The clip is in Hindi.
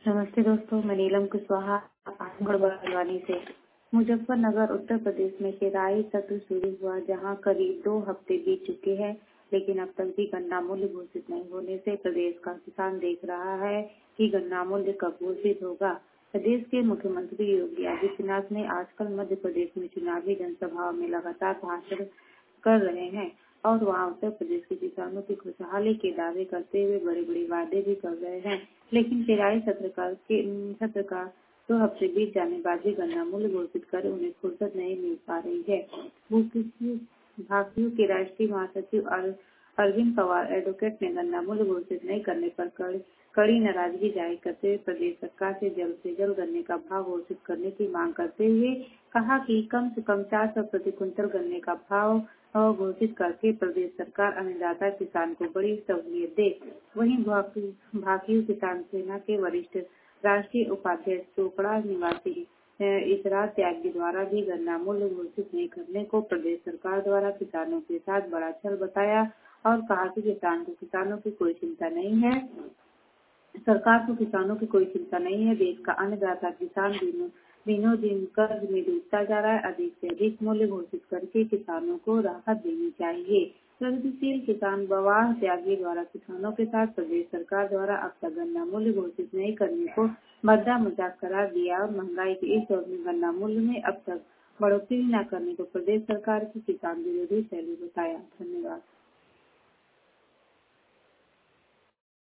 नमस्ते दोस्तों, मैं नीलम कुशवाहा आजमगढ़ बड़वानी से। मुजफ्फरनगर उत्तर प्रदेश में पेराई सत्र शुरू हुआ, जहां करीब 2 हफ्ते बीत चुके हैं, लेकिन अब तक भी गन्ना मूल्य घोषित नहीं होने से प्रदेश का किसान देख रहा है कि गन्ना मूल्य कब घोषित होगा। प्रदेश के मुख्यमंत्री योगी आदित्यनाथ ने आजकल मध्य प्रदेश में चुनावी जनसभाओं में लगातार भाषण कर रहे हैं और वहां उत्तर प्रदेश के किसानों की खुशहाली के दावे करते हुए बड़े बड़े वादे भी कर रहे हैं, लेकिन पेराई सत्र का 2 हफ्ते बीत जाने बाद भी गन्ना मूल्य घोषित कर उन्हें फुर्सत नहीं मिल पा रही है। भाकियू के राष्ट्रीय महासचिव अरविंद पवार एडवोकेट ने गन्ना मूल्य घोषित नहीं करने पर कड़ी नाराजगी जाहिर करते हुए प्रदेश सरकार से जल्द गन्ने का भाव घोषित करने की मांग करते हुए कहा कि कम से कम 400 प्रति क्विंटल गन्ने का भाव घोषित करके प्रदेश सरकार अन्नदाता किसान को बड़ी सहूलियत दे। वहीं भाकियू किसान सेना के वरिष्ठ राष्ट्रीय उपाध्यक्ष चोपड़ा निवासी इसरार त्यागी द्वारा भी गन्ना मूल्य घोषित नहीं करने को प्रदेश सरकार द्वारा किसानों के साथ बड़ा छल बताया और कहा कि किसानों की कोई चिंता नहीं है। सरकार को किसानों की कोई चिंता नहीं है। देश का अन्नदाता किसान दिनों दिन कर्ज में डूबता जा रहा है। अधिक से अधिक मूल्य घोषित करके किसानों को राहत देनी चाहिए। प्रगतिशील किसान बवाह त्यागी द्वारा किसानों के साथ प्रदेश सरकार द्वारा अब तक गन्ना मूल्य घोषित नहीं करने को भद्दा मजाक करार दिया और महंगाई के इस दौर में गन्ना मूल्य में अब तक बढ़ोतरी न करने को प्रदेश सरकार की किसान विरोधी शैली बताया। धन्यवाद।